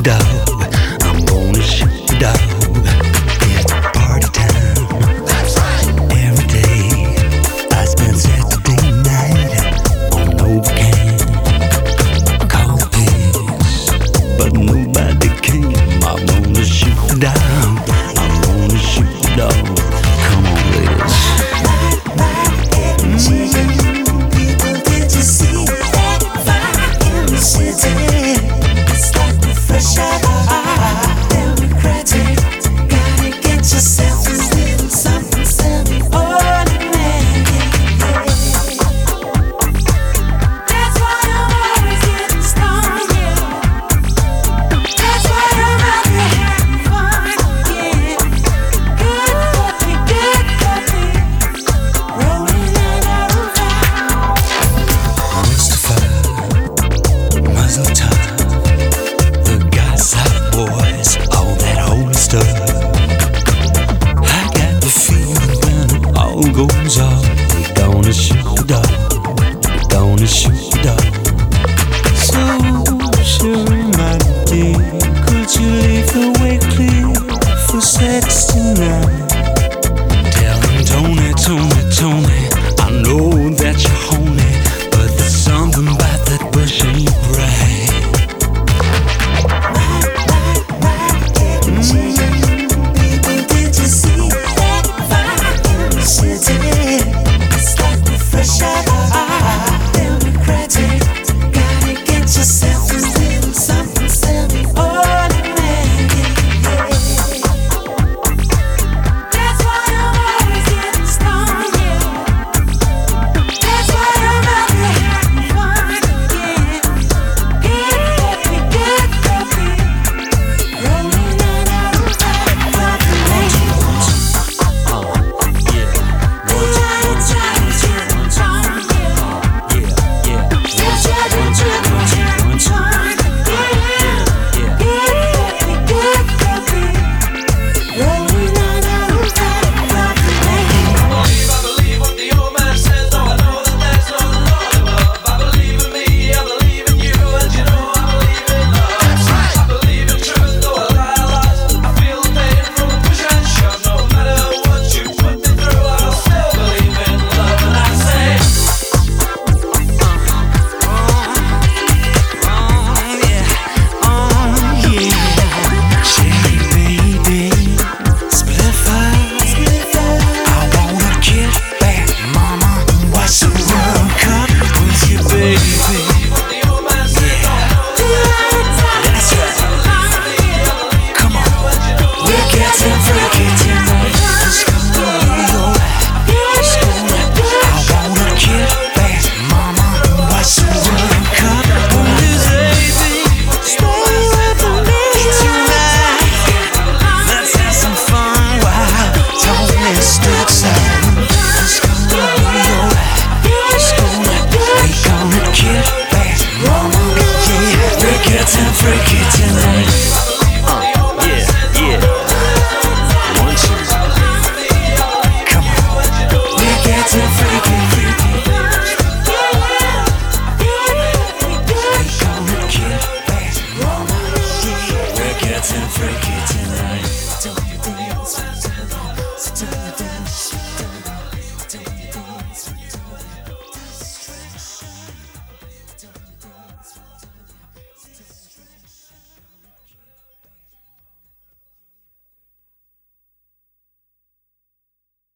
dog. I'm gonna shoot the dog. It's party time. That's right. Every day I spend Saturday night on Novocaine. Coffee, but nobody came. I'm gonna shoot the dog. I'm gonna shoot the dog. Come on, ladies. People, did you see that fire in the city? It's like the fresh air. Democratic, gotta get yourself a little something semi-ordinary. That's why I'm always getting stoned, yeah. That's why I'm out here having fun, yeah. Good coffee, rolling down our roof. Mustafa, Mazel Tov.